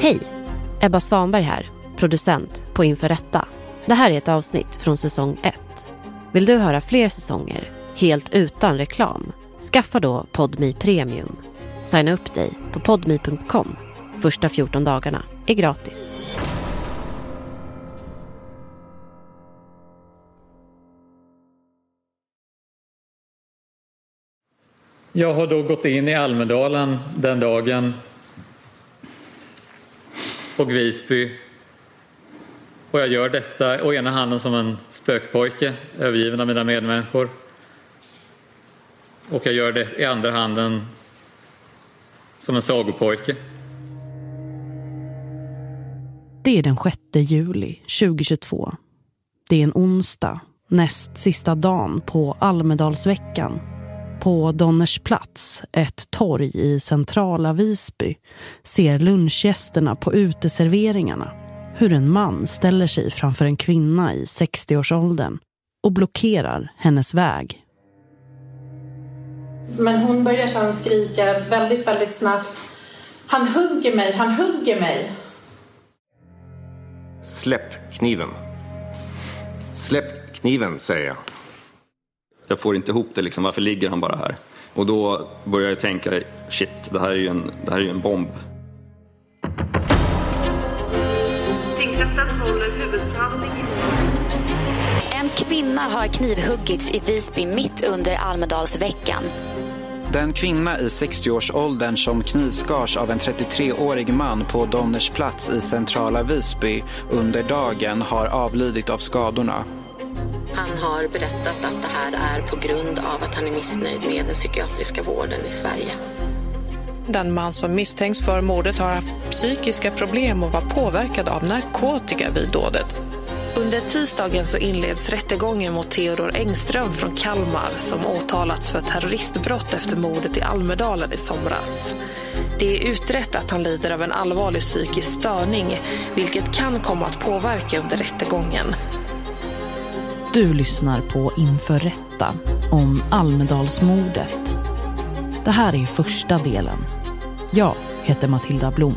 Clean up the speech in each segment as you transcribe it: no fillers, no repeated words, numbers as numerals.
Hej, Ebba Svanberg här, producent på Inför Rätta. Det här är ett avsnitt från säsong 1. Vill du höra fler säsonger, helt utan reklam? Skaffa då Podme Premium. Signa upp dig på podme.com. Första 14 dagarna är gratis. Jag har då gått in i Almedalen den dagen och Visby. Och jag gör detta å ena handen som en spökpojke, övergiven av mina medmänniskor. Och jag gör det i andra handen som en sagopojke. Det är den 6 juli 2022. Det är en onsdag, näst sista dagen på Almedalsveckan. På Donners plats, ett torg i centrala Visby, ser lunchgästerna på uteserveringarna hur en man ställer sig framför en kvinna i 60-årsåldern och blockerar hennes väg. Men hon börjar sedan skrika väldigt, väldigt snabbt. Han hugger mig, han hugger mig. Släpp kniven. Släpp kniven, säger jag. Jag får inte ihop det liksom, varför ligger han bara här? Och då börjar jag tänka, shit, det här är ju en bomb. En kvinna har knivhuggits i Visby mitt under Almedalsveckan. Den kvinna i 60-årsåldern som knivskars av en 33-årig man på Donners plats i centrala Visby under dagen har avlidit av skadorna. Han har berättat att det här är på grund av att han är missnöjd med den psykiatriska vården i Sverige. Den man som misstänks för mordet har haft psykiska problem och var påverkad av narkotika vid dådet. Under tisdagen så inleds rättegången mot Theodor Engström från Kalmar som åtalats för terroristbrott efter mordet i Almedalen i somras. Det är utrett att han lider av en allvarlig psykisk störning, vilket kan komma att påverka under rättegången. Du lyssnar på Inför Rätta om Almedalsmordet. Det här är första delen. Jag heter Matilda Blom.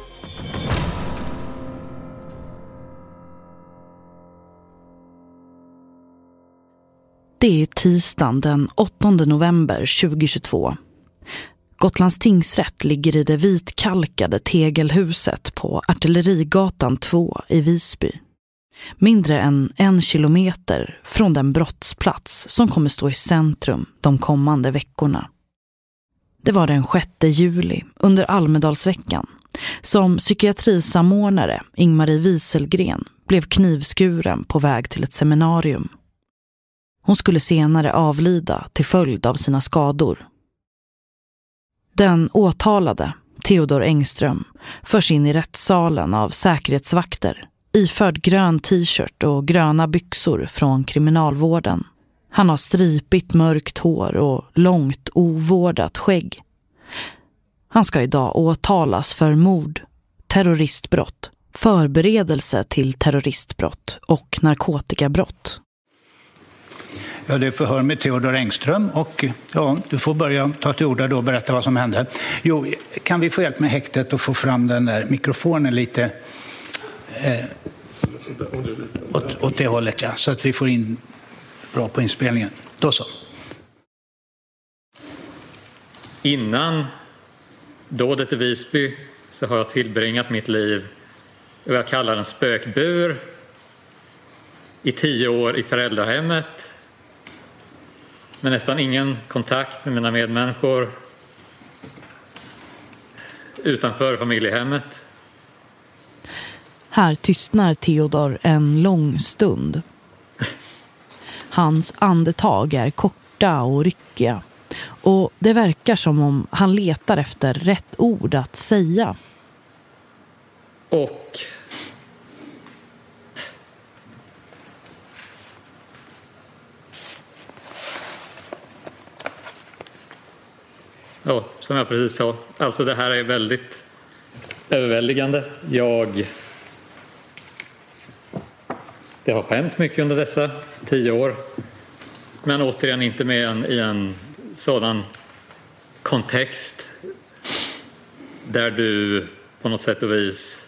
Det är tisdagen den 8 november 2022. Gotlands tingsrätt ligger i det vitkalkade tegelhuset på Artillerigatan 2 i Visby. Mindre än 1 kilometer från den brottsplats som kommer stå i centrum de kommande veckorna. Det var den 6 juli under Almedalsveckan som psykiatrisamordnare Ingmarie Wieselgren blev knivskuren på väg till ett seminarium. Hon skulle senare avlida till följd av sina skador. Den åtalade, Theodor Engström, förs in i rättssalen av säkerhetsvakter iförd grön t-shirt och gröna byxor från kriminalvården. Han har stripigt mörkt hår och långt ovårdat skägg. Han ska idag åtalas för mord, terroristbrott, förberedelse till terroristbrott och narkotikabrott. Ja, det är förhör med Theodor Engström och ja, du får börja ta till orda då och berätta vad som hände. Jo, kan vi få hjälp med häktet och få fram den där mikrofonen lite åt det hållet, ja, så att vi får in bra på inspelningen. Då så. Innan dådet i Visby så har jag tillbringat mitt liv i vad jag kallar en spökbur i 10 år i föräldrahemmet med nästan ingen kontakt med mina medmänniskor utanför familjehemmet. Här tystnar Theodor en lång stund. Hans andetag är korta och ryckiga och det verkar som om han letar efter rätt ord att säga. Och ja, som jag precis sa, alltså det här är väldigt överväldigande. Det har hänt mycket under dessa 10 år. Men återigen inte med i en sådan kontext där du på något sätt och vis.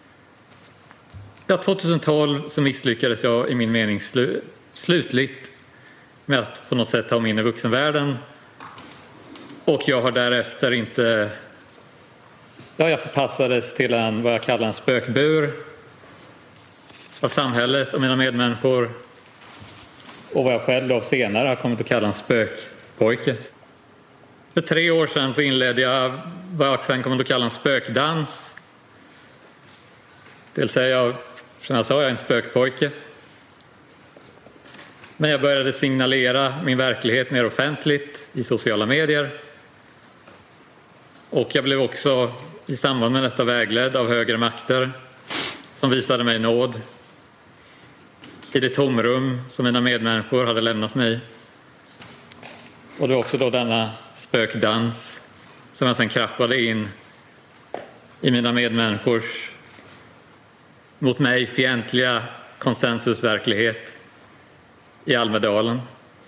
2012 så misslyckades jag i min mening slutligt med att på något sätt ta mig in i vuxenvärlden. Och jag har därefter inte... jag förpassades till vad jag kallar en spökbur av samhället och mina medmänniskor. Och vad jag själv då senare har kommit att kalla en spökpojke. För 3 år sedan så inledde jag vad jag sen kommer att kalla en spökdans. Det vill säga, som jag sa, jag är en spökpojke. Men jag började signalera min verklighet mer offentligt i sociala medier. Och jag blev också i samband med detta vägledd av högre makter som visade mig nåd i det tomrum som mina medmänniskor hade lämnat mig. Och det var också då denna spökdans som jag sen kraschade in i mina medmänniskors mot mig fientliga konsensusverklighet i Almedalen.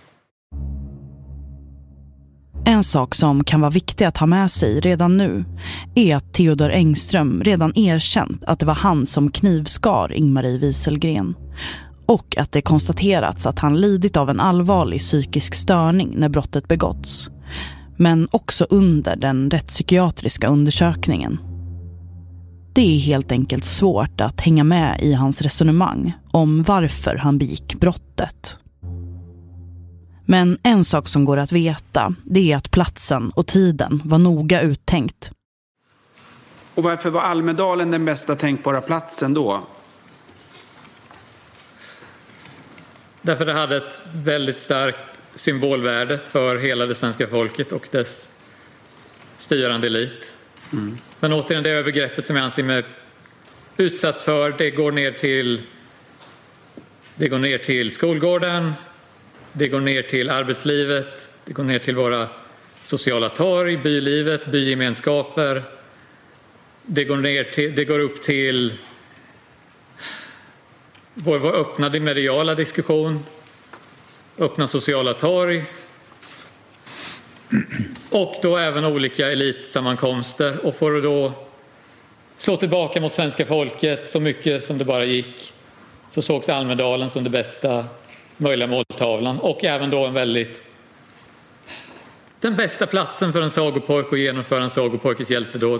En sak som kan vara viktig att ha med sig redan nu är att Theodor Engström redan erkänt att det var han som knivskar Ingmarie Wieselgren och att det konstaterats att han lidit av en allvarlig psykisk störning när brottet begåtts, men också under den rättspsykiatriska undersökningen. Det är helt enkelt svårt att hänga med i hans resonemang om varför han begick brottet. Men en sak som går att veta, det är att platsen och tiden var noga uttänkt. Och varför var Almedalen den bästa tänkbara platsen då? Därför det hade ett väldigt starkt symbolvärde för hela det svenska folket och dess styrande elit. Mm. Men återigen, det övergreppet som jag anser mig utsatt för, det går ner till skolgården, det går ner till arbetslivet, det går ner till våra sociala torg, bylivet, bygemenskaper. Det går upp till vår öppna mediala diskussion, öppna sociala torg och då även olika elitsammankomster, och får då slå tillbaka mot svenska folket så mycket som det bara gick. Så sågs Almedalen som det bästa möjliga måltavlan och även då den bästa platsen för en sagopojk att genomföra en sagopojkes hjältedåd.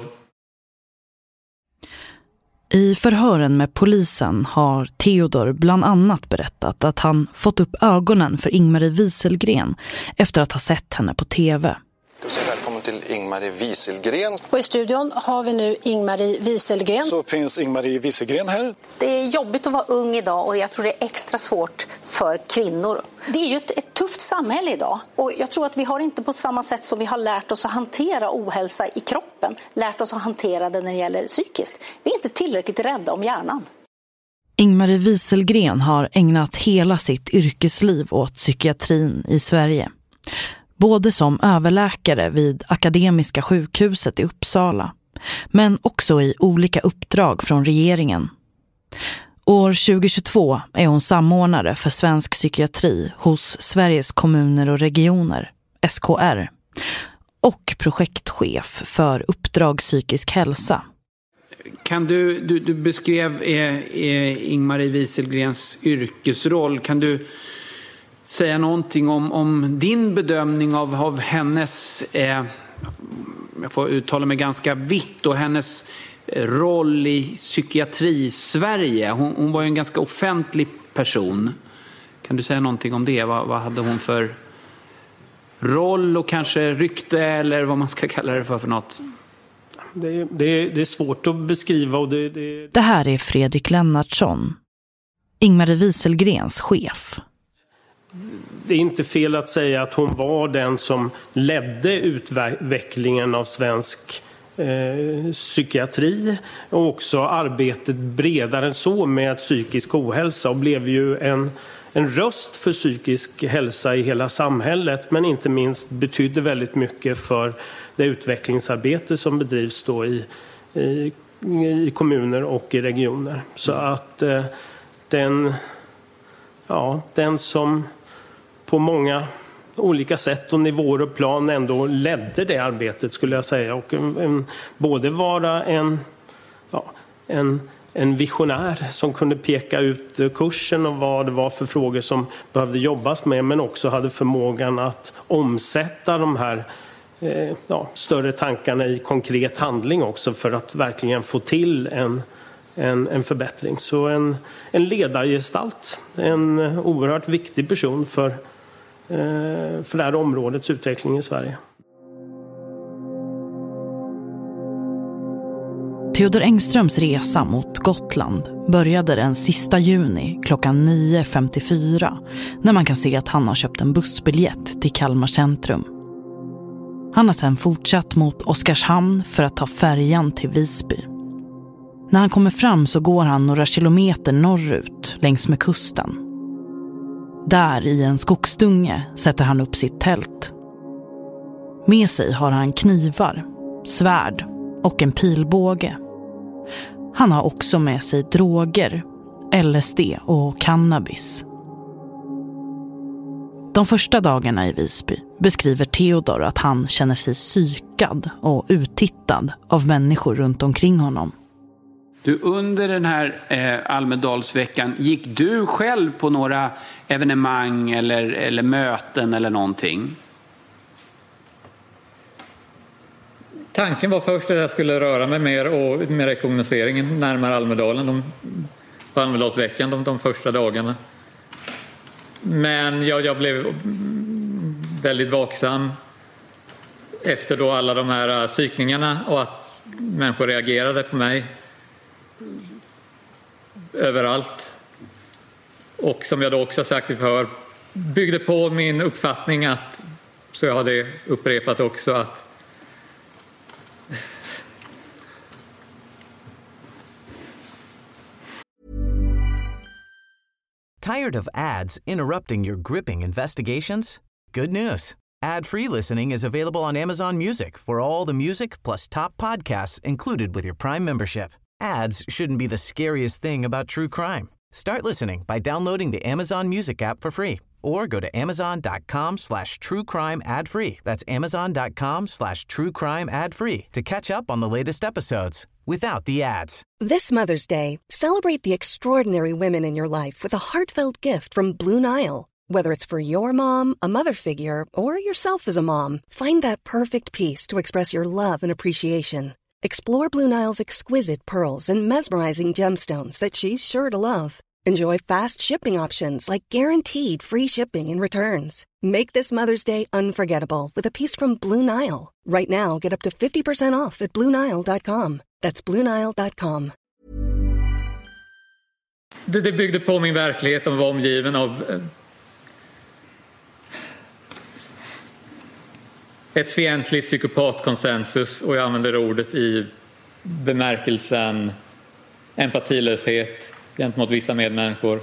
I förhören med polisen har Theodor bland annat berättat att han fått upp ögonen för Ingmarie Wieselgren efter att ha sett henne på tv. Välkommen till Ingmarie Wieselgren. Och i studion har vi nu Ingmarie Wieselgren. Så finns Ingmarie Wieselgren här. Det är jobbigt att vara ung idag och jag tror det är extra svårt för kvinnor. Det är ju ett tufft samhälle idag och jag tror att vi har inte på samma sätt som vi har lärt oss att hantera ohälsa i kroppen, lärt oss att hantera det när det gäller psykiskt. Vi är inte tillräckligt rädda om hjärnan. Ingmarie Wieselgren har ägnat hela sitt yrkesliv åt psykiatrin i Sverige. Både som överläkare vid Akademiska sjukhuset i Uppsala, men också i olika uppdrag från regeringen. År 2022 är hon samordnare för svensk psykiatri hos Sveriges kommuner och regioner, SKR, och projektchef för uppdrag psykisk hälsa. Kan du beskrev Ingmarie Wieselgrens yrkesroll. Kan du säga någonting om din bedömning av hennes, jag får uttala mig ganska vitt, och hennes roll i psykiatri-Sverige? Hon var ju en ganska offentlig person. Kan du säga någonting om det? Vad hade hon för roll och kanske rykte, eller vad man ska kalla det för något? Det är svårt att beskriva. Det här är Fredrik Lennartsson, Ingmarie Wieselgrens chef. Det är inte fel att säga att hon var den som ledde utvecklingen av svensk psykiatri och också arbetet bredare än så med psykisk ohälsa, och blev ju en röst för psykisk hälsa i hela samhället, men inte minst betydde väldigt mycket för det utvecklingsarbete som bedrivs då i kommuner och i regioner. Så att den som på många olika sätt och nivåer och plan ändå ledde det arbetet, skulle jag säga, och både vara en en visionär som kunde peka ut kursen och vad det var för frågor som behövde jobbas med, men också hade förmågan att omsätta de här större tankarna i konkret handling också för att verkligen få till en förbättring. Så en ledargestalt, en oerhört viktig person för det här områdets utveckling i Sverige. Theodor Engströms resa mot Gotland började den sista juni klockan 9.54 när man kan se att han har köpt en bussbiljett till Kalmar centrum. Han har sedan fortsatt mot Oskarshamn för att ta färjan till Visby. När han kommer fram så går han några kilometer norrut längs med kusten. Där i en skogsdunge sätter han upp sitt tält. Med sig har han knivar, svärd och en pilbåge. Han har också med sig droger, LSD och cannabis. De första dagarna i Visby beskriver Theodor att han känner sig psykad och uttittad av människor runt omkring honom. Du, under den här Almedalsveckan, gick du själv på några evenemang eller möten eller någonting? Tanken var först att jag skulle röra mig mer och med rekognoseringen närmare Almedalen på Almedalsveckan de första dagarna. Men jag blev väldigt vaksam efter då alla de här psykningarna och att människor reagerade på mig överallt. Och som jag då också sagt i förhör, byggde på min uppfattning att, så jag har det upprepat också, att Tired of ads interrupting your gripping investigations? Good news. Ad-free listening is available on Amazon Music for all the music plus top podcasts included with your Prime membership. Ads shouldn't be the scariest thing about true crime. Start listening by downloading the Amazon Music app for free or go to amazon.com/truecrime ad-free. That's amazon.com/truecrime ad-free to catch up on the latest episodes without the ads. This Mother's Day, celebrate the extraordinary women in your life with a heartfelt gift from Blue Nile. Whether it's for your mom, a mother figure, or yourself as a mom, find that perfect piece to express your love and appreciation. Explore Blue Nile's exquisite pearls and mesmerizing gemstones that she's sure to love. Enjoy fast shipping options like guaranteed free shipping and returns. Make this Mother's Day unforgettable with a piece from Blue Nile. Right now, get up to 50% off at BlueNile.com. That's BlueNile.com. Det byggde på min verklighet och var omgiven av ett fientligt psykopatkonsensus, och jag använder ordet i bemärkelsen empatilöshet gentemot vissa medmänniskor.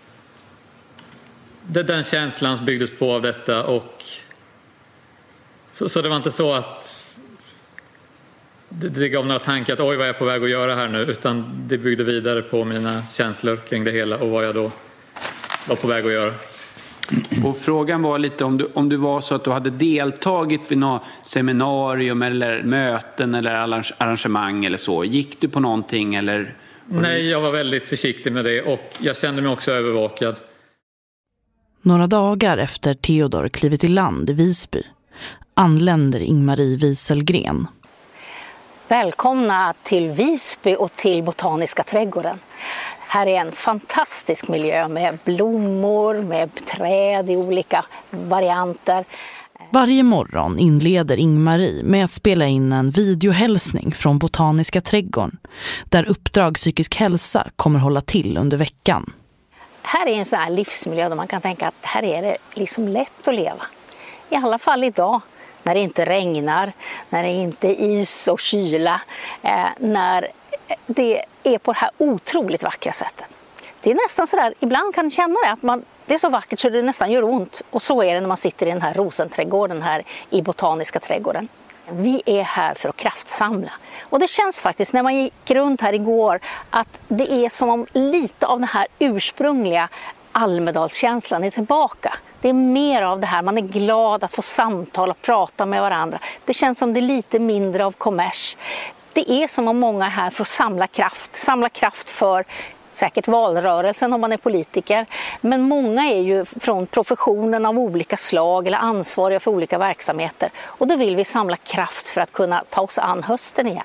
Den känslan byggdes på av detta, och så det var inte så att det gav några tankar att oj, vad är jag på väg att göra här nu, utan det byggde vidare på mina känslor kring det hela och vad jag då var på väg att göra. Och frågan var lite om du var så att du hade deltagit vid något seminarium eller möten eller arrangemang eller så. Gick du på någonting eller? Nej, jag var väldigt försiktig med det och jag kände mig också övervakad. Några dagar efter Theodor klivit i land i Visby anländer Ingmarie Wieselgren. Välkomna till Visby och till Botaniska trädgården. Här är en fantastisk miljö med blommor, med träd i olika varianter. Varje morgon inleder Ingmarie med att spela in en videohälsning från Botaniska trädgården där Uppdrag psykisk hälsa kommer hålla till under veckan. Här är en sån här livsmiljö där man kan tänka att här är det liksom lätt att leva. I alla fall idag, när det inte regnar, när det inte är is och kyla, när det är på det här otroligt vackra sättet. Det är nästan så där, ibland kan man känna det, att det är så vackert så det nästan gör ont. Och så är det när man sitter i den här rosenträdgården här i Botaniska trädgården. Vi är här för att kraftsamla. Och det känns faktiskt när man gick runt här igår att det är som om lite av den här ursprungliga Almedalskänslan är tillbaka. Det är mer av det här, man är glad att få samtala och prata med varandra. Det känns som det är lite mindre av kommers. Det det är som om många är här för att samla kraft för säkert valrörelsen om man är politiker. Men många är ju från professionen av olika slag eller ansvariga för olika verksamheter. Och då vill vi samla kraft för att kunna ta oss an hösten igen.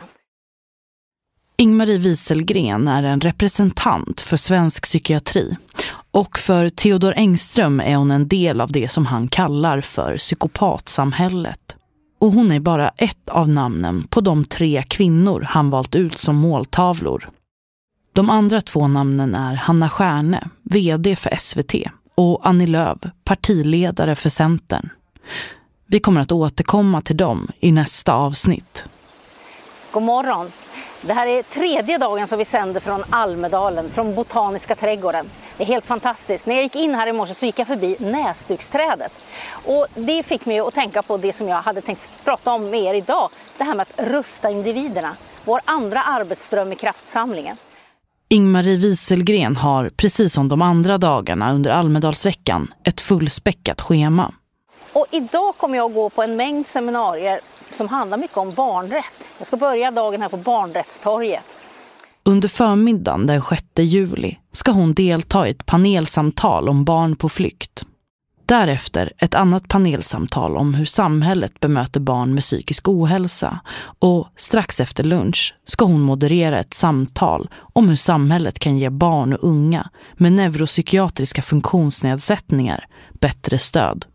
Ingmarie Wieselgren är en representant för svensk psykiatri. Och för Theodor Engström är hon en del av det som han kallar för psykopatsamhället. Och hon är bara ett av namnen på de 3 kvinnor han valt ut som måltavlor. De andra 2 namnen är Hanna Stjärne, vd för SVT, och Annie Lööf, partiledare för Centern. Vi kommer att återkomma till dem i nästa avsnitt. God morgon. Det här är 3:e dagen som vi sänder från Almedalen, från Botaniska trädgården. Det är helt fantastiskt. När jag gick in här i morse så gick jag förbi näsduksträdet. Och det fick mig att tänka på det som jag hade tänkt prata om med er idag. Det här med att rusta individerna. Vår andra arbetsström i kraftsamlingen. Ingmarie Wieselgren har, precis som de andra dagarna under Almedalsveckan, ett fullspäckat schema. Och idag kommer jag att gå på en mängd seminarier som handlar mycket om barnrätt. Jag ska börja dagen här på Barnrättstorget. Under förmiddagen den 6 juli ska hon delta i ett panelsamtal om barn på flykt. Därefter ett annat panelsamtal om hur samhället bemöter barn med psykisk ohälsa. Och strax efter lunch ska hon moderera ett samtal om hur samhället kan ge barn och unga med neuropsykiatriska funktionsnedsättningar bättre stöd.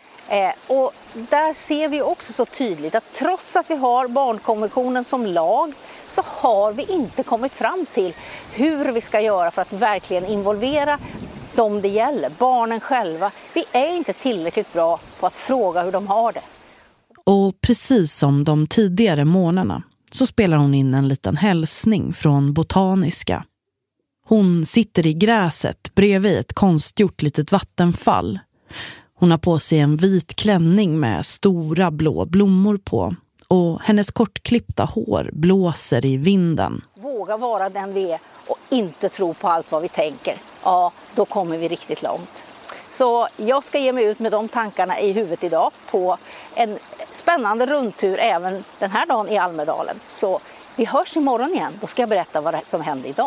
Och där ser vi också så tydligt att trots att vi har barnkonventionen som lag så har vi inte kommit fram till hur vi ska göra för att verkligen involvera dem det gäller, barnen själva. Vi är inte tillräckligt bra på att fråga hur de har det. Och precis som de tidigare månaderna så spelar hon in en liten hälsning från Botaniska. Hon sitter i gräset bredvid ett konstgjort litet vattenfall. Hon har på sig en vit klänning med stora blå blommor på. Och hennes kortklippta hår blåser i vinden. Våga vara den vi är och inte tro på allt vad vi tänker. Ja, då kommer vi riktigt långt. Så jag ska ge mig ut med de tankarna i huvudet idag på en spännande rundtur även den här dagen i Almedalen. Så vi hörs imorgon igen. Då ska jag berätta vad som hände idag.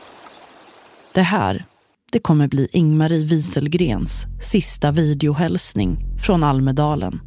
Det kommer bli Ingmarie Wieselgrens sista videohälsning från Almedalen.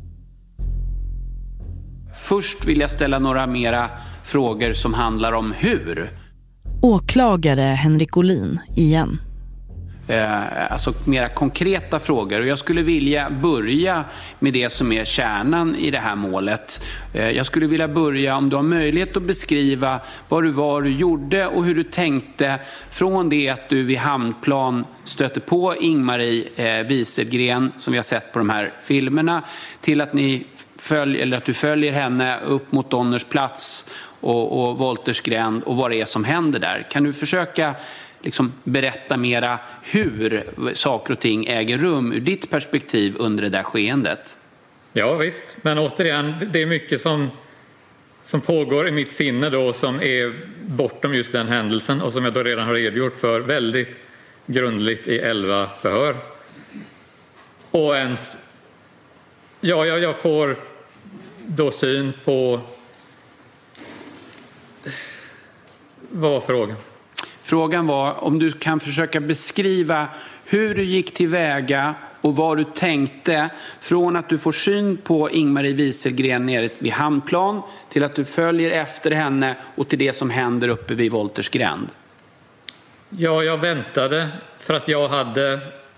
Först vill jag ställa några mera frågor som handlar om hur. Åklagare Henrik Olin igen. Alltså mera konkreta frågor. Och jag skulle vilja börja med det som är kärnan i det här målet. Jag skulle vilja börja, om du har möjlighet att beskriva vad du gjorde och hur du tänkte från det att du vid Hamnplan stötte på Ingmarie Wieselgren som vi har sett på de här filmerna till att du följer henne upp mot Donners plats och Wolters gränd och vad det är som händer där. Kan du försöka berätta mera hur saker och ting äger rum ur ditt perspektiv under det där skeendet? Ja visst, men återigen, det är mycket som pågår i mitt sinne då som är bortom just den händelsen och som jag då redan har redogjort för väldigt grundligt i 11 förhör. Och jag får då syn på... Vad var frågan? Frågan var om du kan försöka beskriva hur du gick tillväga och vad du tänkte från att du får syn på Ingmarie Wieselgren nere vid Hamnplan till att du följer efter henne och till det som händer uppe vid Wolters gränd. Ja, jag väntade för att jag hade...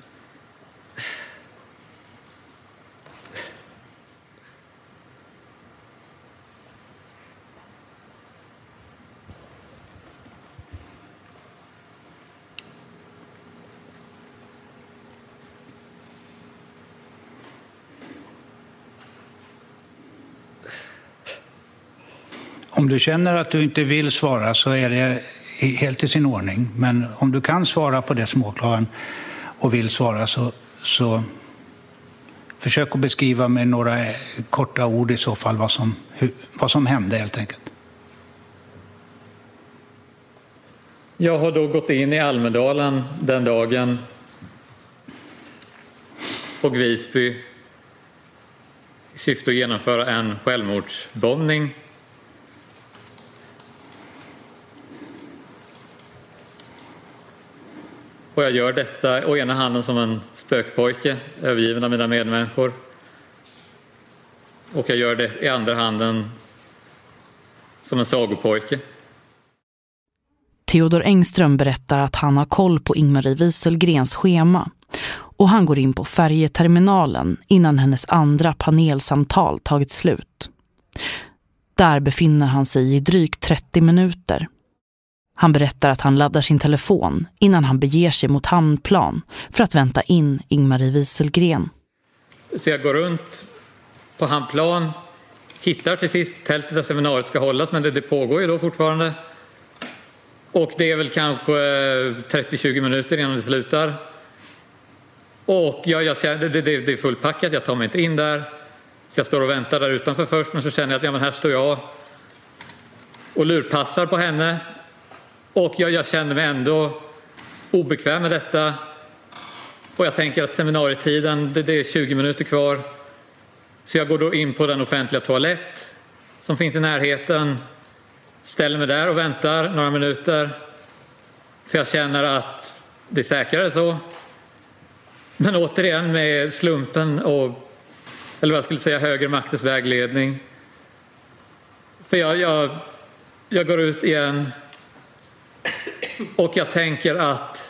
Om du känner att du inte vill svara så är det helt i sin ordning. Men om du kan svara på det som åklagaren och vill svara så försök att beskriva med några korta ord i så fall vad som hände helt enkelt. Jag har då gått in i Almedalen den dagen på Visby i syfte att genomföra en självmordsbombning. Och jag gör detta å ena handen som en spökpojke, övergiven av mina medmänniskor. Och jag gör det i andra handen som en sagopojke. Theodor Engström berättar att han har koll på Ingmarie Wieselgrens schema och han går in på färjeterminalen innan hennes andra panelsamtal tagit slut. Där befinner han sig i drygt 30 minuter. Han berättar att han laddar sin telefon innan han beger sig mot hamnplan för att vänta in Ingmarie Wieselgren. Så jag går runt på hamnplan, hittar till sist tältet där seminariet ska hållas, men det pågår ju då fortfarande. Och det är väl kanske 30-20 minuter innan det slutar. Och jag känner, det är fullpackat, jag tar mig inte in där. Så jag står och väntar där utanför först, men så känner jag att här står jag och lurpassar på henne. Och jag känner mig ändå obekväm med detta. Och jag tänker att seminarietiden, det är 20 minuter kvar. Så jag går då in på den offentliga toalett som finns i närheten. Ställer mig där och väntar några minuter. För jag känner att det är säkrare så. Men återigen med slumpen och, eller vad jag skulle säga, högre maktens vägledning. För jag går ut igen. Och jag tänker att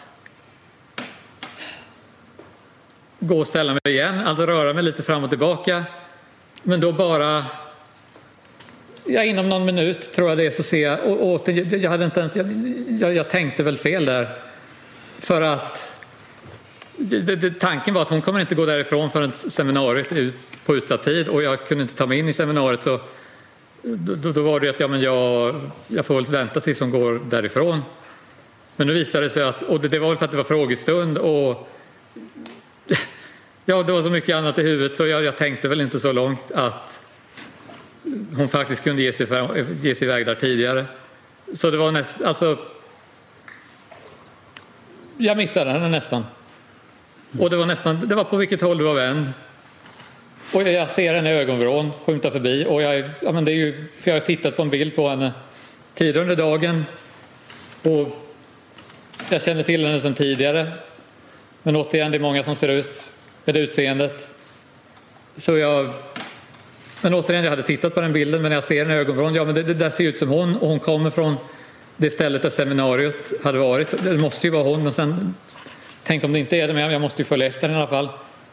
gå och ställa mig igen. Alltså röra mig lite fram och tillbaka. Men då bara... inom någon minut tror jag det är, så ser jag... Och jag hade inte ens... Jag tänkte väl fel där. För att... tanken var att hon kommer inte gå därifrån förrän seminariet är på utsatt tid. Och jag kunde inte ta mig in i seminariet, så... Då var det att jag får väl vänta tills hon går därifrån. Men nu visade det sig att... Och det var för att det var frågestund och... Ja, det var så mycket annat i huvudet, så jag tänkte väl inte så långt att hon faktiskt kunde ge sig iväg där tidigare. Så det var alltså... Jag missade henne nästan. Och det var på vilket håll du var vänd. Och jag ser henne i ögonvrån skymta förbi. Och det är ju, för jag har tittat på en bild på henne tidigare under dagen. Och jag känner till henne sedan tidigare. Men återigen, det är många som ser ut med det utseendet. Men återigen, jag hade tittat på den bilden, men när jag ser henne i ögonvrån, men det där ser ut som hon. Och hon kommer från det stället där seminariet hade varit. Det måste ju vara hon, men sen... Tänk om det inte är det, men jag måste ju följa efter i alla fall.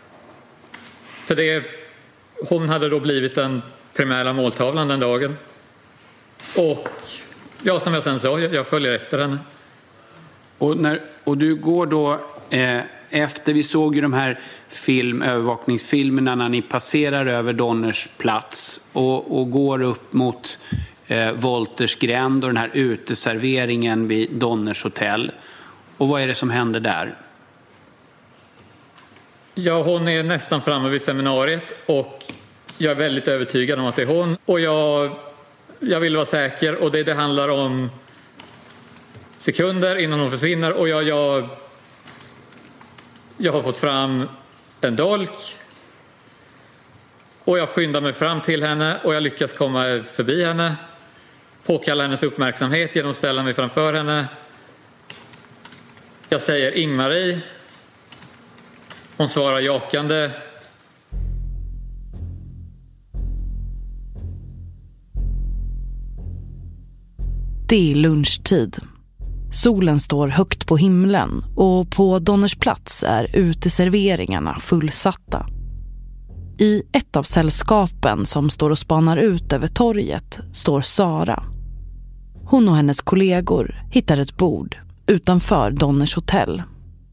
För hon hade då blivit den primära måltavlan den dagen. Och som jag sen sa, jag följer efter henne. Och du går då efter, vi såg ju de här övervakningsfilmerna när ni passerar över Donners plats och går upp mot Wolters gränd och den här uteserveringen vid Donners hotell. Och vad är det som händer där? Ja, hon är nästan framme vid seminariet och jag är väldigt övertygad om att det är hon. Och jag vill vara säker, och det handlar om sekunder innan hon försvinner. Och jag har fått fram en dolk och jag skyndar mig fram till henne och jag lyckas komma förbi henne, påkalla hennes uppmärksamhet genom att ställa mig framför henne. Jag säger Ingmarie. Hon svarar jakande. Det är lunchtid. Solen står högt på himlen och på Donners plats är uteserveringarna fullsatta. I ett av sällskapen som står och spanar ut över torget står Sara. Hon och hennes kollegor hittar ett bord utanför Donners hotell.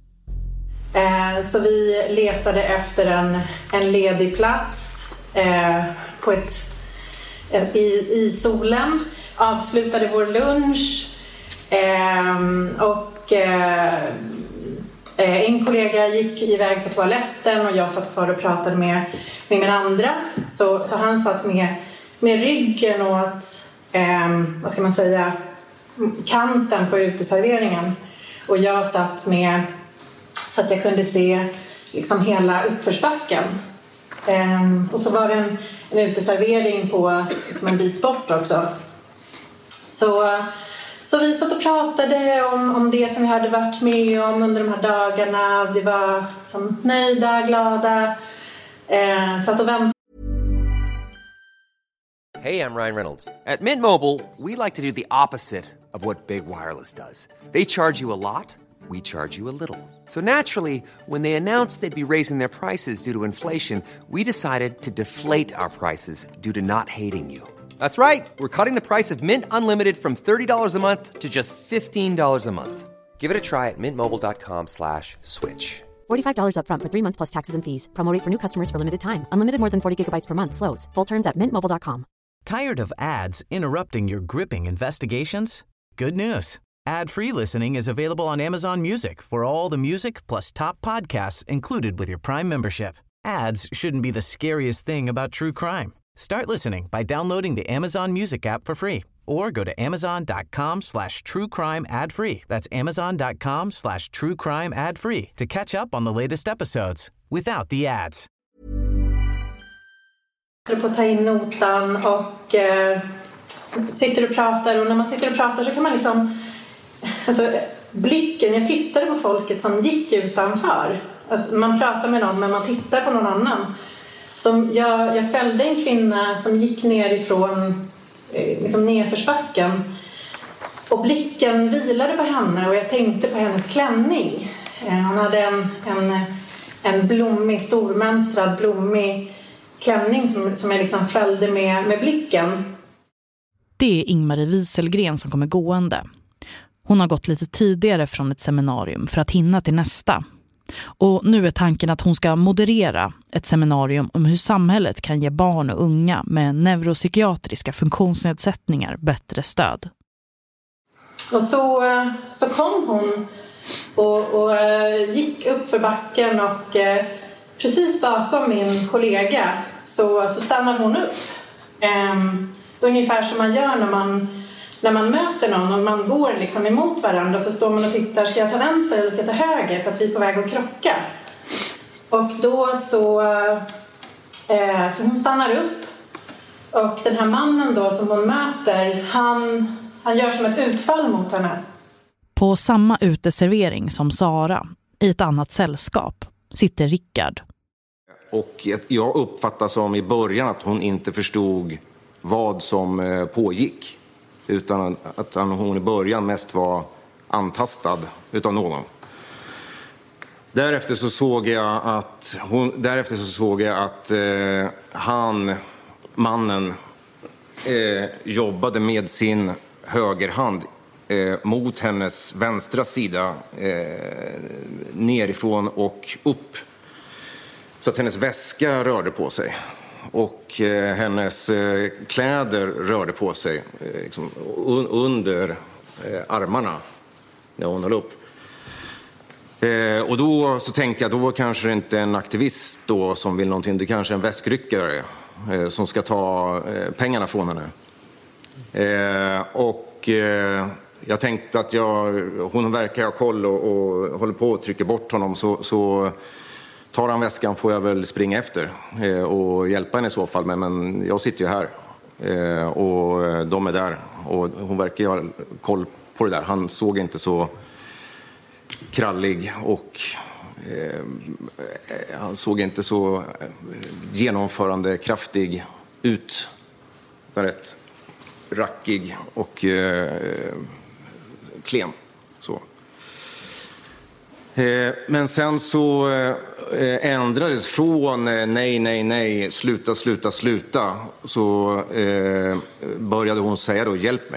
Så vi letade efter en ledig plats i solen, avslutade vår lunch och en kollega gick iväg på toaletten och jag satt kvar och pratade med min andra. Så han satt med ryggen åt vad ska man säga, kanten på uteserveringen och jag satt med så att jag kunde se liksom hela uppförsbacken. Och så var det en uteservering på liksom en bit bort också. Så Så vi satt och pratade om det som vi hade varit med om under de här dagarna. Vi var liksom nöjda, glada. Satt och väntade. Hey, I'm Ryan Reynolds. At Mint Mobile, we like to do the opposite of what Big Wireless does. They charge you a lot, we charge you a little. So naturally, when they announced they'd be raising their prices due to inflation, we decided to deflate our prices due to not hating you. That's right. We're cutting the price of Mint Unlimited from $30 a month to just $15 a month. Give it a try at mintmobile.com/switch. $45 up front for 3 months plus taxes and fees. Promo rate for new customers for limited time. Unlimited more than 40 gigabytes per month. Slows full terms at mintmobile.com. Tired of ads interrupting your gripping investigations? Good news. Ad-free listening is available on Amazon Music for all the music plus top podcasts included with your Prime membership. Ads shouldn't be the scariest thing about true crime. Start listening by downloading the Amazon Music app for free or go to amazon.com/truecrime ad-free. That's amazon.com/truecrime ad-free to catch up on the latest episodes without the ads. På att ta in notan och sitter och pratar, och när man sitter och pratar så kan man liksom, alltså blicken, jag tittade på folket som gick utanför. Alltså, man pratar med någon men man tittar på någon annan. Som jag följde en kvinna som gick ner ifrån liksom nedförsbacken, och blicken vilade på henne och jag tänkte på hennes klänning. Hon hade en blommig, stormönstrad blommig klänning som jag liksom följde med blicken. Det är Ingmarie Wieselgren som kommer gående. Hon har gått lite tidigare från ett seminarium för att hinna till nästa. Och nu är tanken att hon ska moderera ett seminarium om hur samhället kan ge barn och unga med neuropsykiatriska funktionsnedsättningar bättre stöd. Och så kom hon och gick upp för backen, och precis bakom min kollega så stannade hon upp. Ungefär som man gör när man möter någon och man går liksom emot varandra, så står man och tittar, ska jag ta vänster eller ska jag ta höger för att vi är på väg att krocka. Och då så hon stannar upp, och den här mannen då som hon möter, han gör som ett utfall mot henne. På samma uteservering som Sara, i ett annat sällskap, sitter Rickard. Och jag uppfattar som i början att hon inte förstod vad som pågick. Utan att hon i början mest var antastad utav någon. Därefter så såg jag att mannen jobbade med sin högerhand mot hennes vänstra sida, nerifrån och upp. Så att hennes väska rörde på sig. Och hennes kläder rörde på sig liksom, under armarna när hon höll upp. Och då så tänkte jag, då var kanske inte en aktivist då som vill någonting. Det kanske är en väskryckare som ska ta pengarna från henne. Och jag tänkte att hon verkar ha koll och håller på att trycka bort honom, så tar han väskan får jag väl springa efter och hjälpa henne i så fall. Men jag sitter ju här och de är där. Och hon verkar ju ha koll på det där. Han såg inte så krallig och han såg inte så genomförande kraftig ut. Var rätt rackig och klen. Så. Men sen så ändrades från nej, sluta, så började hon säga då, hjälp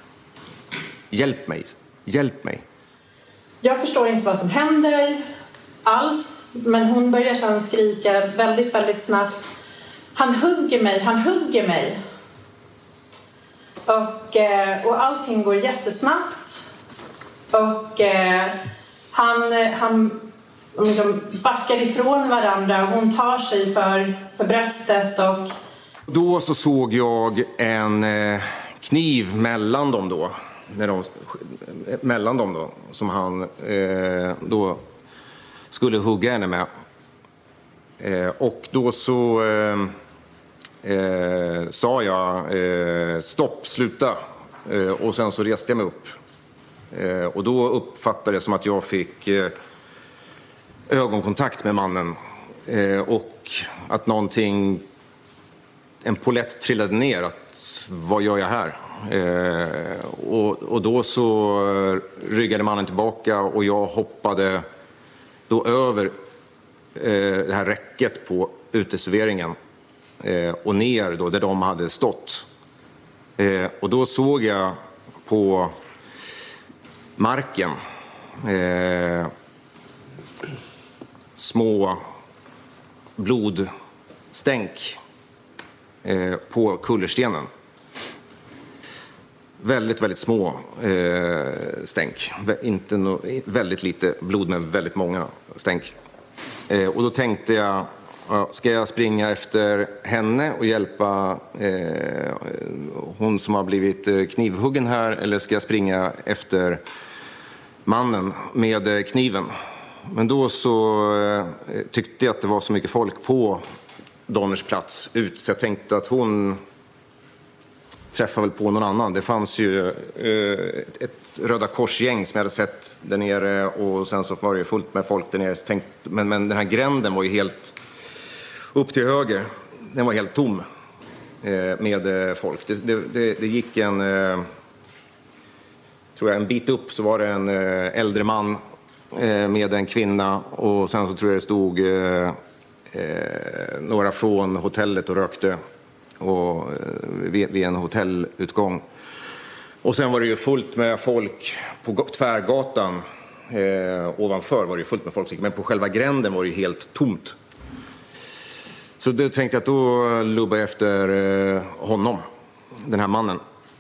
mig. Jag förstår inte vad som händer alls, men hon börjar sedan skrika väldigt, väldigt snabbt. Han hugger mig. Och allting går jättesnabbt. Och han liksom backar ifrån varandra. Hon tar sig för bröstet. Och då så såg jag en kniv mellan dem då. Som han då skulle hugga henne med. Och då så sa jag stopp, sluta. Och sen så reste jag mig upp. Och då uppfattade jag som att jag fick ögonkontakt med mannen. Och att en polett trillade ner. Att, vad gör jag här? Och då så ryggade mannen tillbaka och jag hoppade då över det här räcket på uteserveringen och ner då där de hade stått. Och då såg jag på marken små blodstänk på kullerstenen. Väldigt, väldigt små stänk. Inte väldigt lite blod, men väldigt många stänk. Och då tänkte jag, ska jag springa efter henne och hjälpa hon som har blivit knivhuggen här, eller ska jag springa efter mannen med kniven? Men då så tyckte jag att det var så mycket folk på Donners plats ut, så jag tänkte att hon träffade väl på någon annan. Det fanns ju ett Röda Korsgäng som jag hade sett där nere, och sen så var det ju fullt med folk där nere. Men den här gränden var ju helt upp till höger. Den var helt tom med folk. Det gick en bit upp, så var det en äldre man med en kvinna, och sen så tror jag det stod några från hotellet och rökte och vid en hotellutgång. Och sen var det ju fullt med folk på Tvärgatan. Ovanför var det ju fullt med folk, men på själva gränden var det ju helt tomt. Så då tänkte jag att då lubbar jag efter honom, den här mannen.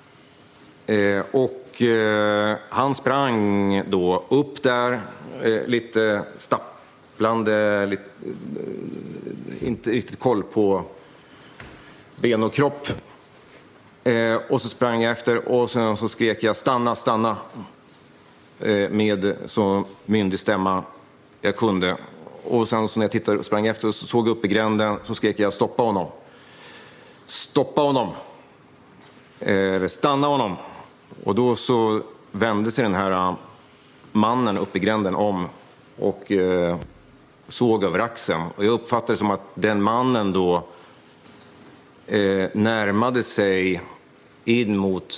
Och han sprang då upp där, lite stapplande, inte riktigt koll på ben och kropp. Och så sprang jag efter, och sen så skrek jag stanna, stanna. Med så myndig stämma jag kunde. Och sen så när jag tittade och sprang efter och såg upp i gränden, så skrek jag stoppa honom. Stoppa honom. Eller stanna honom. Och då så vände sig den här mannen upp i gränden om och såg över axeln. Och jag uppfattade som att den mannen då närmade sig in mot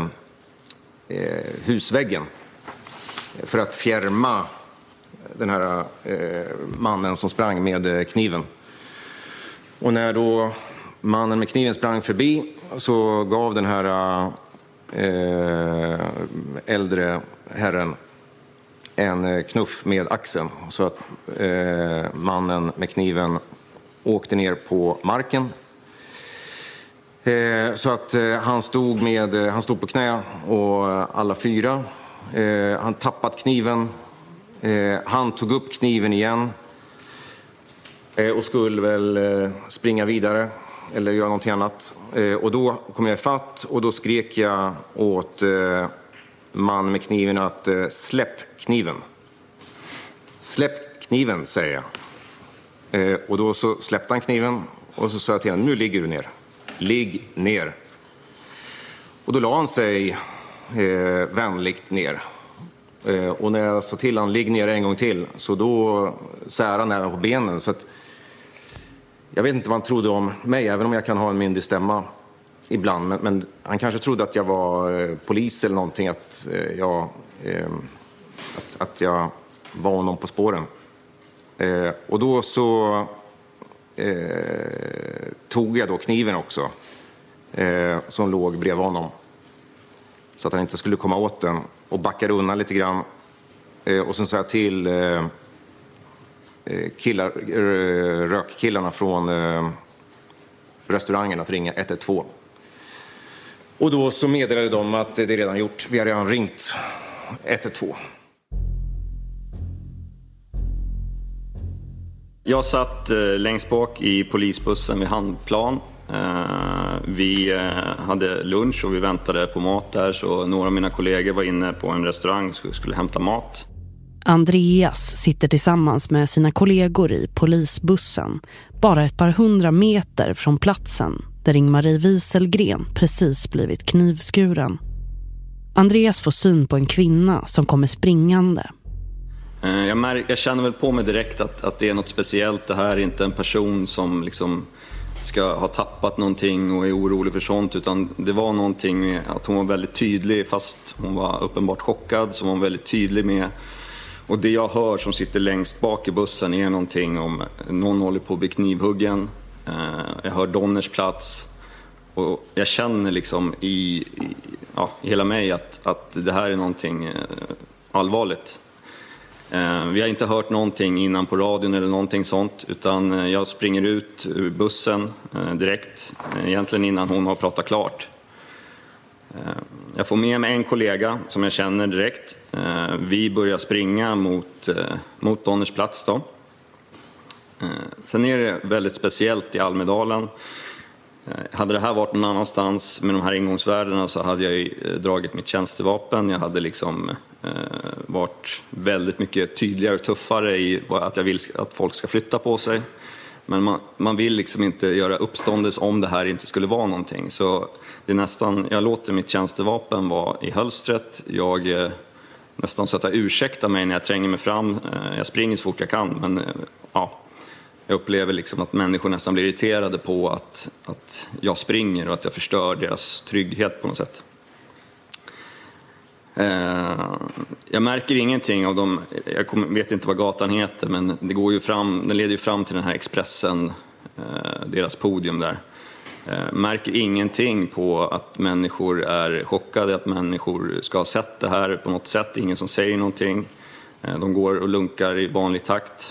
husväggen för att fjärma den här mannen som sprang med kniven. Och när då mannen med kniven sprang förbi, så gav den här äldre herren en knuff med axeln, så att mannen med kniven åkte ner på marken. Så att han stod på knä och alla fyra. Han tappat kniven. Han tog upp kniven igen och skulle väl springa vidare eller göra någonting annat. Och då kom jag ifatt, och då skrek jag åt man med kniven att släpp kniven. Släpp kniven, säger jag. Och då så släppte han kniven, och så sa jag till honom, nu ligger du ner. Ligg ner. Och då la han sig vänligt ner. Och när jag sa till han, ligg ner en gång till, så då särade han nära på benen. Så att jag vet inte vad han trodde om mig, även om jag kan ha en myndig stämma ibland. Men han kanske trodde att jag var polis eller någonting, att jag var honom på spåren. Och då så tog jag då kniven också, som låg bredvid honom, så att han inte skulle komma åt den, och backade undan lite grann. Och sen sa jag till rökkillarna från restaurangen att ringa 112. Och då så meddelade de att det är redan gjort. Vi har redan ringt 112. Jag satt längst bak i polisbussen vid Handplan. Vi hade lunch och vi väntade på mat där, så några av mina kollegor var inne på en restaurang och skulle hämta mat. Andreas sitter tillsammans med sina kollegor i polisbussen, bara ett par 100 meter från platsen där Ingmarie Wieselgren precis blivit knivskuren. Andreas får syn på en kvinna som kommer springande. Jag känner väl på mig direkt att det är något speciellt. Det här är inte en person som liksom ska ha tappat någonting och är orolig för sånt, utan det var någonting med att hon var väldigt tydlig, fast hon var uppenbart chockad, så hon var väldigt tydlig med. Och det jag hör som sitter längst bak i bussen är någonting om någon håller på att bli knivhuggen. Jag hör Donners plats och jag känner liksom i hela mig att det här är någonting allvarligt. Vi har inte hört någonting innan på radion eller någonting sånt, utan jag springer ut ur bussen direkt, egentligen innan hon har pratat klart. Jag får med mig en kollega som jag känner direkt. Vi börjar springa mot Donners plats då. Sen är det väldigt speciellt i Almedalen. Hade det här varit någon annanstans med de här ingångsvärdena så hade jag ju dragit mitt tjänstevapen. Jag hade liksom varit väldigt mycket tydligare och tuffare i att jag vill att folk ska flytta på sig. Men man vill liksom inte göra uppståndelse om det här inte skulle vara någonting. Så det är nästan, jag låter mitt tjänstevapen vara i hölstret. Jag nästan så att jag ursäktar mig när jag tränger mig fram. Jag springer så fort jag kan, men jag upplever liksom att människor nästan blir irriterade på att jag springer och att jag förstör deras trygghet på något sätt. Jag märker ingenting av dem. Vet inte vad gatan heter, men det går ju den leder ju fram till den här Expressen, deras podium där. Märker ingenting på att människor är chockade, att människor ska ha sett det här på något sätt. Ingen som säger någonting. De går och lunkar i vanlig takt.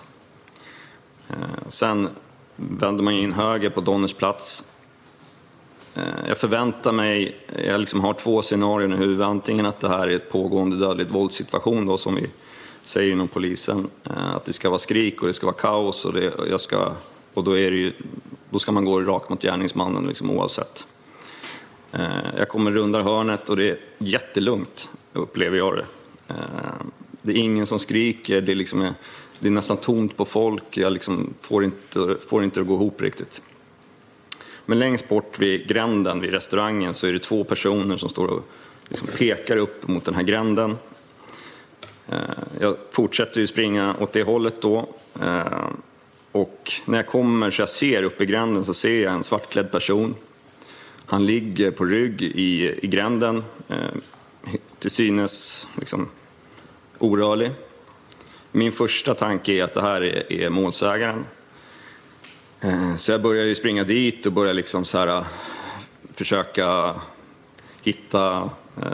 Sen vänder man in höger på Donners plats. Jag förväntar mig, jag liksom har 2 scenarier i huvudet. Antingen att det här är ett pågående dödligt våldssituation då, som vi säger inom polisen. Att det ska vara skrik och det ska vara kaos och då ska man gå rakt mot gärningsmannen liksom, oavsett. Jag kommer runda hörnet och det är jättelugnt, upplever jag det. Det är ingen som skriker, det är nästan tomt på folk. Jag liksom får inte att gå ihop riktigt. Men längst bort vid gränden, vid restaurangen, så är det 2 personer som står och liksom pekar upp mot den här gränden. Jag fortsätter ju springa åt det hållet då. Och när jag kommer så jag ser upp i gränden så ser jag en svartklädd person. Han ligger på rygg i gränden, till synes liksom orörlig. Min första tanke är att det här är målsägaren. Så jag börjar ju springa dit och börjar liksom så här försöka hitta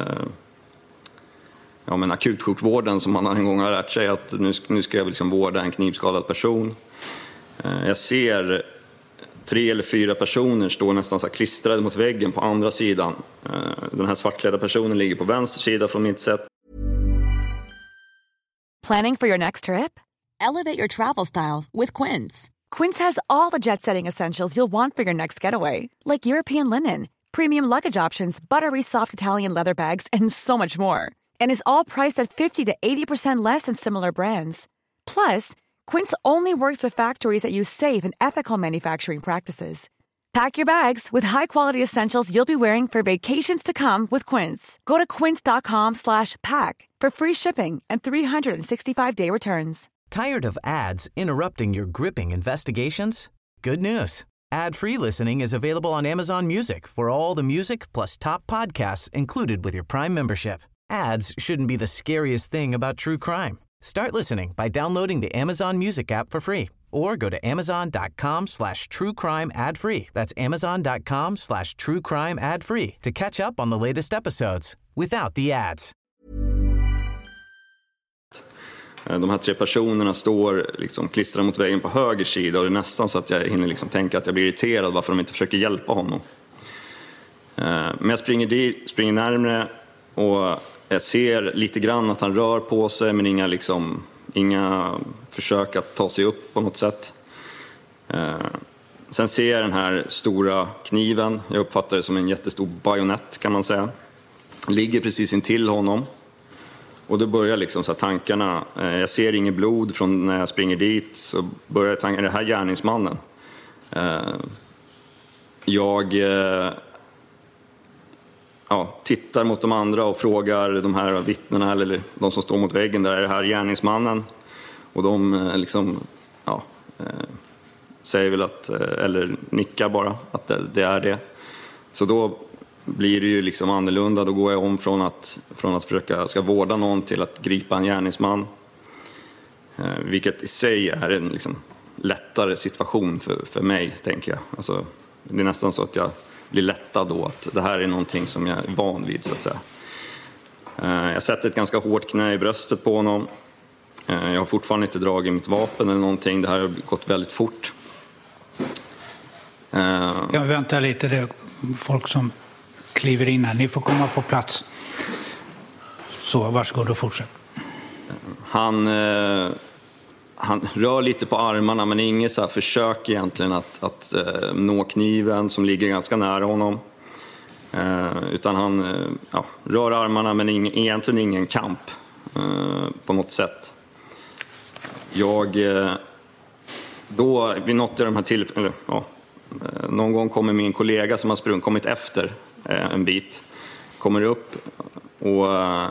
akutsjukvården som man en gång har lärt sig att nu ska jag liksom vårda en knivskadad person. Jag ser 3 eller 4 personer står nästan så här klistrade mot väggen på andra sidan. Den här svartklädda personen ligger på vänster sida från mitt sätt. Planning for your next trip? Elevate your travel style with Quince. Quince has all the jet-setting essentials you'll want for your next getaway, like European linen, premium luggage options, buttery soft Italian leather bags, and so much more. And is all priced at 50 to 80% less than similar brands. Plus, Quince only works with factories that use safe and ethical manufacturing practices. Pack your bags with high-quality essentials you'll be wearing for vacations to come with Quince. Go to quince.com/pack for free shipping and 365-day returns. Tired of ads interrupting your gripping investigations? Good news. Ad-free listening is available on Amazon Music for all the music plus top podcasts included with your Prime membership. Ads shouldn't be the scariest thing about true crime. Start listening by downloading the Amazon Music app for free or go to amazon.com/truecrime ad-free. That's amazon.com/truecrime ad-free to catch up on the latest episodes without the ads. De här 3 personerna står liksom klistrade mot väggen på höger sida och det är nästan så att jag hinner liksom tänka att jag blir irriterad varför de inte försöker hjälpa honom. Men jag springer närmare och jag ser lite grann att han rör på sig men inga försök att ta sig upp på något sätt. Sen ser jag den här stora kniven, jag uppfattar det som en jättestor bajonett kan man säga. Ligger precis intill honom. Och då börjar liksom så här tankarna, jag ser inget blod från när jag springer dit, så börjar tankarna, är det här gärningsmannen? tittar mot de andra och frågar de här vittnena eller de som står mot väggen, där är det här gärningsmannen? Och de säger väl att, eller nickar bara att det är det. Så då blir det ju liksom annorlunda. Då går jag om från att ska vårda någon till att gripa en gärningsman. Vilket i sig är en liksom lättare situation för mig, tänker jag. Alltså, det är nästan så att jag blir lättad då att det här är någonting som jag är van vid, så att säga. Jag sätter ett ganska hårt knä i bröstet på honom. Jag har fortfarande inte dragit mitt vapen eller någonting. Det här har gått väldigt fort. Jag väntar lite, det är folk som kliver in här. Ni får komma på plats. Så, varsågod och fortsätt. Han rör lite på armarna, men inget så här försök egentligen att nå kniven som ligger ganska nära honom. Utan han rör armarna, men egentligen ingen kamp på något sätt. Vid något av de här tillfällena, någon gång kommer min kollega som har kommit efter en bit, kommer upp och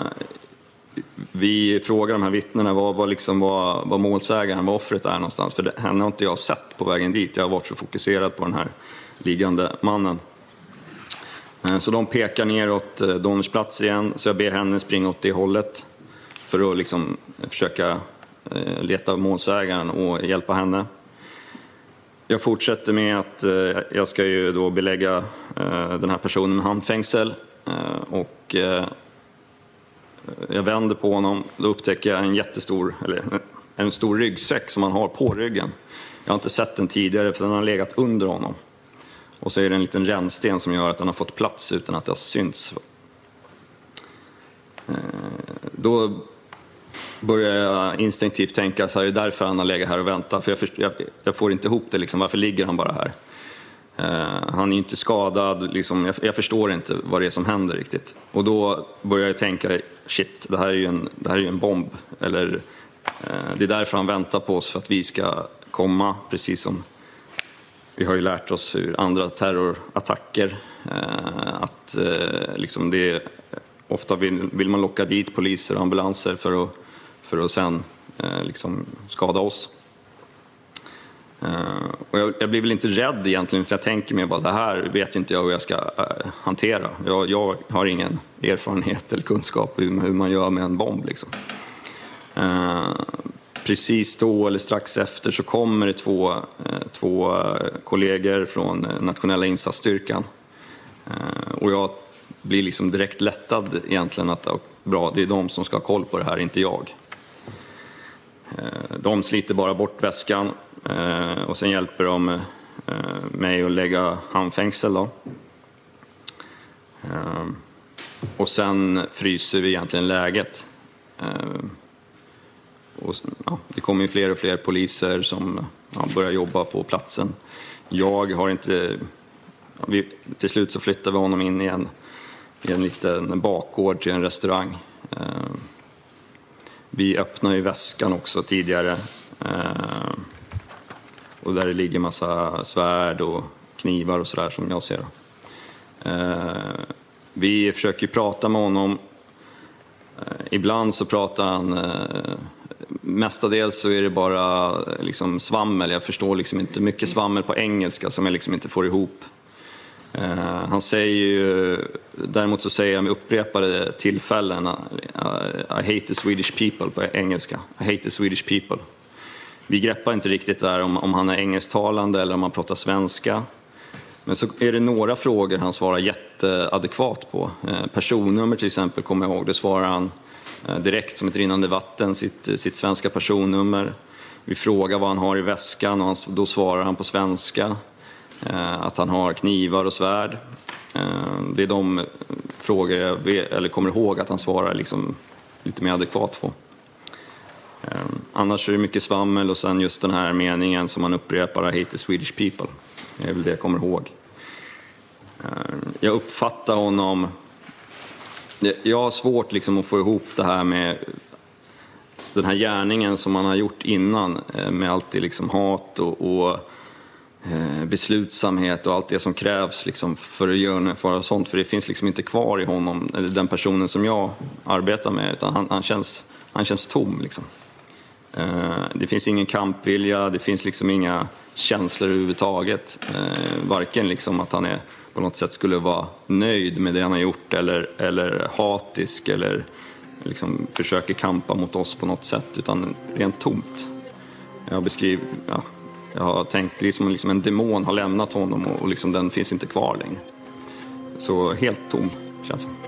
vi frågar de här vittnena vad målsägaren, vad offret är någonstans. För henne har inte jag sett på vägen dit. Jag har varit så fokuserad på den här liggande mannen. Så de pekar ner åt Donners plats igen. Så jag ber henne springa åt det hållet för att liksom försöka leta målsägaren och hjälpa henne. Jag fortsätter med att jag ska ju då belägga den här personen med handfängsel. Och jag vänder på honom. Då upptäcker jag en stor ryggsäck som han har på ryggen. Jag har inte sett den tidigare, för den har legat under honom. Och så är det en liten rännsten som gör att den har fått plats utan att det har synts. Då börjar jag instinktivt tänka så här, det är därför han har legat här och väntat. För jag får inte ihop det liksom. Varför ligger han bara här? Han är inte skadad liksom. Jag förstår inte vad det är som händer riktigt. Och då börjar jag tänka, shit, det här är ju en bomb. Eller det är därför han väntar på oss, för att vi ska komma, precis som vi har ju lärt oss ur andra terrorattacker. Att liksom det ofta vill man locka dit poliser och ambulanser för att sen liksom skada oss. Och jag blir väl inte rädd egentligen, utan jag tänker mig bara, det här vet inte jag hur jag ska hantera. Jag har ingen erfarenhet eller kunskap hur man gör med en bomb liksom. Precis då eller strax efter så kommer det två kollegor från nationella insatsstyrkan. Och jag blir liksom direkt lättad egentligen att bra, det är de som ska ha koll på det här, inte jag. De sliter bara bort väskan och sen hjälper de mig att lägga handfängsel då. Och sen fryser vi egentligen läget. Och, det kommer ju fler och fler poliser som börjar jobba på platsen. Jag har inte... till slut så flyttar vi honom in i en liten bakgård till en restaurang. Vi öppnar ju väskan också tidigare. Och där det ligger massa svärd och knivar och sådär som jag ser. Vi försöker prata med honom. Ibland så pratar han... Mestadels så är det bara liksom svammel. Jag förstår liksom inte mycket svammel på engelska som jag liksom inte får ihop. Han säger ju, däremot så säger han med upprepade tillfällen I hate the Swedish people på engelska. I hate the Swedish people. Vi greppar inte riktigt där om han är engelsktalande eller om han pratar svenska. Men så är det några frågor han svarar jätteadekvat på. Personnummer till exempel kommer jag ihåg. Det svarar han direkt som ett rinnande vatten, sitt svenska personnummer. Vi frågar vad han har i väskan och då svarar han på svenska. Att han har knivar och svärd. Det är de frågor jag kommer ihåg att han svarar liksom lite mer adekvat på. Annars är det mycket svammel och sen just den här meningen som man upprepar, I hate the Swedish people. Det är väl det jag kommer ihåg. Jag uppfattar honom... Jag har svårt liksom att få ihop det här med den här gärningen som man har gjort innan med alltid liksom hat och beslutsamhet och allt det som krävs liksom för att genomföra sånt. För det finns liksom inte kvar i honom, eller den personen som jag arbetar med, utan han känns tom liksom. Det finns ingen kampvilja, det finns liksom inga känslor överhuvudtaget. Varken liksom att han är på något sätt skulle vara nöjd med det han har gjort eller hatisk eller liksom försöker kampa mot oss på något sätt, utan rent tomt. Jag har tänkt liksom en demon har lämnat honom och liksom den finns inte kvar längre. Så helt tom känns det.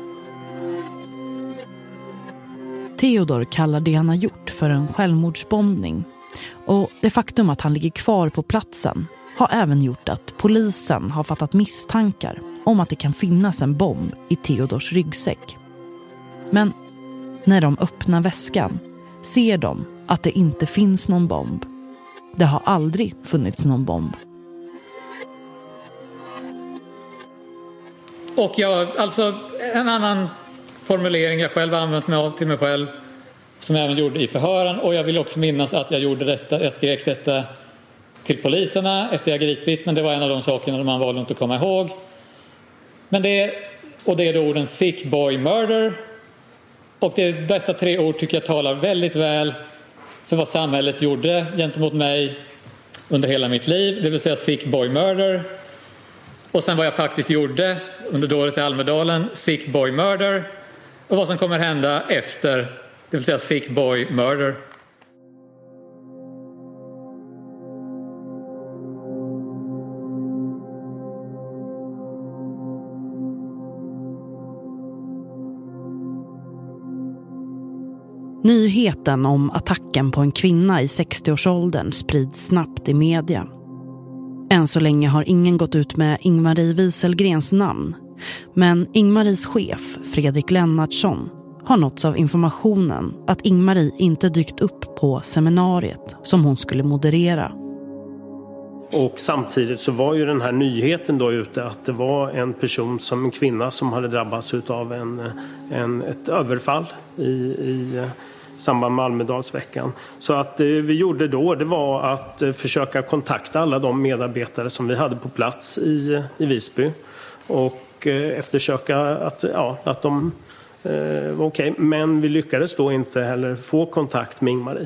Theodor kallar det han har gjort för en självmordsbombning. Och det faktum att han ligger kvar på platsen har även gjort att polisen har fattat misstankar om att det kan finnas en bomb i Theodors ryggsäck. Men när de öppnar väskan ser de att det inte finns någon bomb. Det har aldrig funnits någon bomb. Och en annan formulering jag själv använt mig av till mig själv, som jag även gjorde i förhören, och jag vill också minnas att jag skrek detta till poliserna efter jag gripit, men det var en av de sakerna man valde inte att komma ihåg. Men det är då orden sick boy murder, och dessa 3 ord tycker jag talar väldigt väl för vad samhället gjorde gentemot mig under hela mitt liv, det vill säga sick boy murder. Och sen vad jag faktiskt gjorde under dådet i Almedalen, sick boy murder, och vad som kommer hända efter, det vill säga sick boy murder. Nyheten om attacken på en kvinna i 60-årsåldern sprids snabbt i media. Än så länge har ingen gått ut med Ingmarie Wieselgrens namn. Men Ingmaries chef, Fredrik Lennartsson, har nåtts av informationen att Ingmarie inte dykt upp på seminariet som hon skulle moderera. Och samtidigt så var ju den här nyheten då ute att det var en kvinna som hade drabbats av ett överfall i samband med Almedalsveckan. Så att vi gjorde då, det var att försöka kontakta alla de medarbetare som vi hade på plats i Visby och eftersöka att de var okej. Men vi lyckades då inte heller få kontakt med Ingmarie.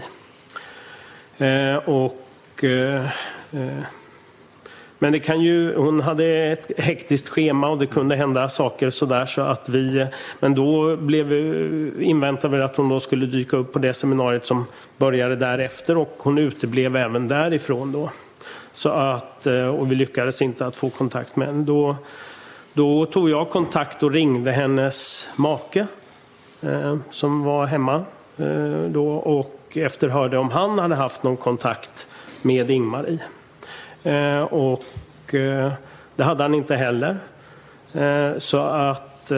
Men det hon hade ett hektiskt schema och det kunde hända saker sådär, så att men då inväntade vi att hon då skulle dyka upp på det seminariet som började därefter, och hon uteblev även därifrån då. Så att, och vi lyckades inte att få kontakt med henne. Då tog jag kontakt och ringde hennes make som var hemma då, och efterhörde om han hade haft någon kontakt med Ingmarie. Och det hade han inte heller. Så att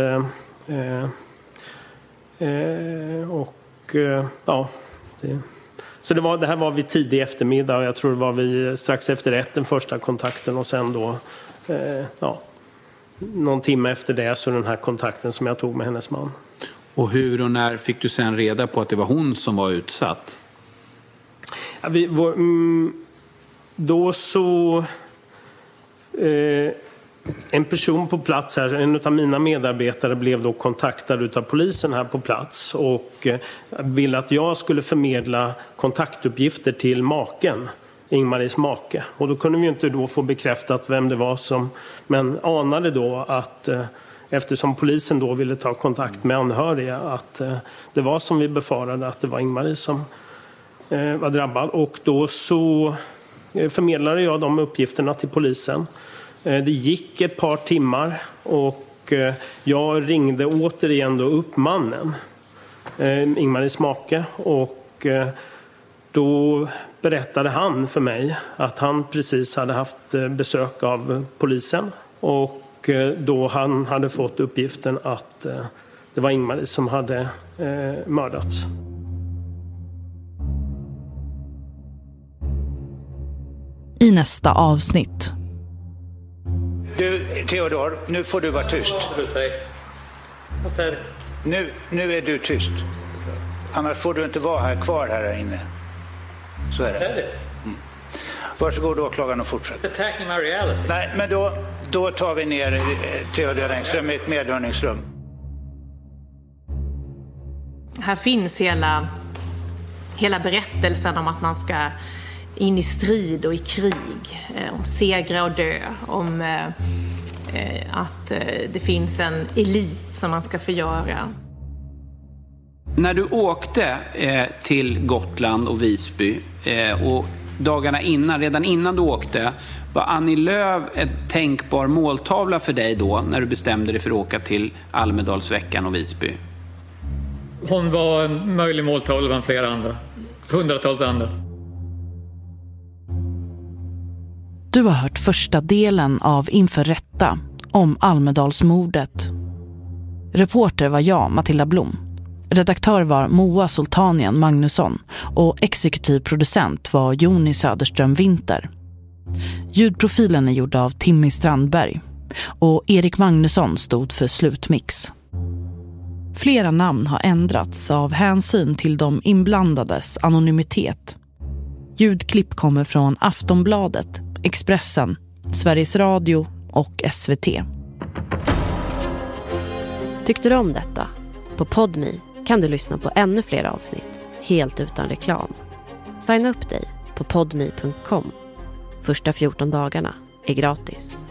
så det här var vid tidig eftermiddag, och jag tror det var strax efter 1 den första kontakten, och sen då någon timme efter det så den här kontakten som jag tog med hennes man. Och hur och när fick du sen reda på att det var hon som var utsatt? Då så en person på plats här, en av mina medarbetare blev då kontaktad utav polisen här på plats och ville att jag skulle förmedla kontaktuppgifter till maken, Ingmaries make. Och då kunde vi inte då få bekräftat vem det var men anade då att eftersom polisen då ville ta kontakt med anhöriga att det var som vi befarade, att det var Ingmarie som var drabbad. Och då så förmedlade jag de uppgifterna till polisen. Det gick ett par timmar och jag ringde återigen då upp mannen, Ingmaries make, och då berättade han för mig att han precis hade haft besök av polisen, och då han hade fått uppgiften att det var Ingmarie som hade mördats. I nästa avsnitt. Du, Theodor, nu får du vara tyst. Vad säger du? Nu är du tyst. Annars får du inte vara kvar här inne. Så är det. Varsågod åklagaren och fortsätt. Attacking my reality. Nej, men då tar vi ner Theodor Engström i ett medhörningsrum. Här finns hela berättelsen om att man ska in i strid och i krig, om segra och dö, om att det finns en elit som man ska förgöra. När du åkte till Gotland och Visby och dagarna innan, redan innan du åkte, var Annie Lööf en tänkbar måltavla för dig då när du bestämde dig för att åka till Almedalsveckan och Visby? Hon var en möjlig måltavla bland flera andra. Hundratals andra. Du har hört första delen av Inför rätta om Almedalsmordet. Reporter var jag, Matilda Blom. Redaktör var Moa Sultanian Magnusson och exekutiv producent var Joni Söderström Winter. Ljudprofilen är gjord av Timmy Strandberg och Erik Magnusson stod för slutmix. Flera namn har ändrats av hänsyn till de inblandades anonymitet. Ljudklipp kommer från Aftonbladet, Expressen, Sveriges Radio och SVT. Tyckte du om detta? På Podmi kan du lyssna på ännu fler avsnitt, helt utan reklam. Signa upp dig på podmi.com. Första 14 dagarna är gratis.